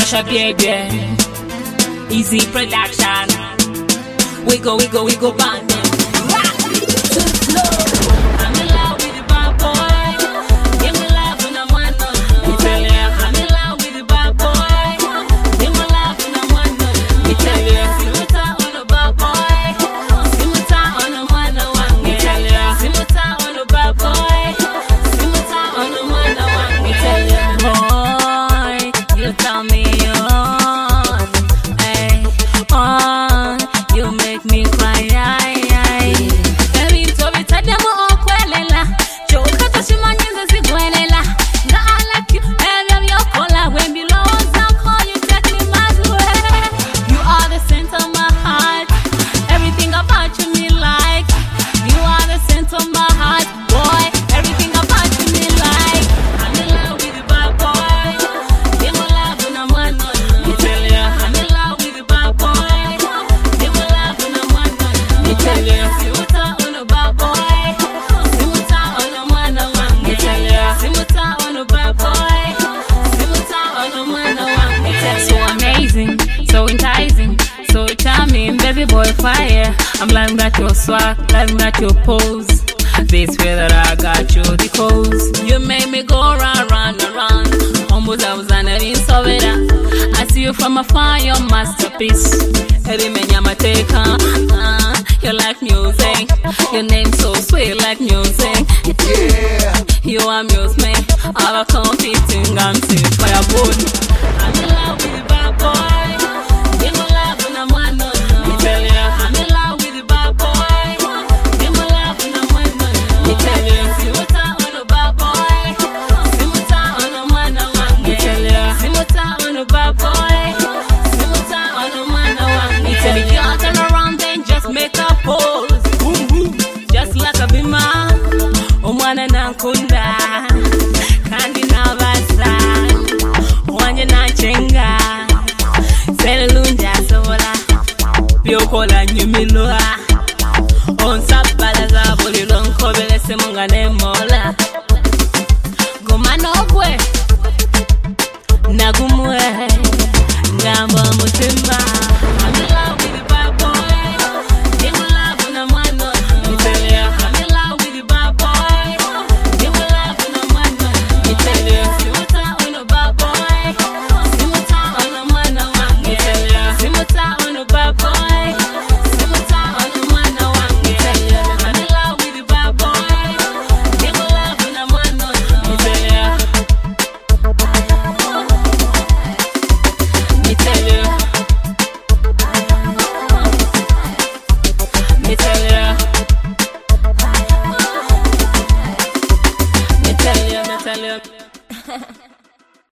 Natasha baby, Easy Production. We go band. I'm in love with the bad boy. Give me love when I'm one. Me tell ya, I'm in love with the bad boy. Give me love when I'm one. Me tell ya, Simuta on the bad boy. Simuta on the one. Me tell ya, Simuta on the bad boy. Simuta on the one. Me tell ya, boy, you tell me on, hey, on, you make me cry. So enticing, so charming, baby boy fire. I'm lying that your swag, lying that your pose. This way that I got you the cause. You made me go round. Almost I was under in Sovera. I see you from afar, your masterpiece. You like music, your name so sweet like music. Yeah, you amuse me. All I competing, I'm sick for your bone. I'm in love with the bad boy. Kunda kandi nabasa wanye nachenga selunja sola byokola nyumilwa onsabala za bulilo nkobele semunga nemola goma nogwe nagumwe ngamba mutima. I'm in love with the bad boy. Give me love when I'm one. Me tell ya, I'm in love with the bad boy. Me tell ya.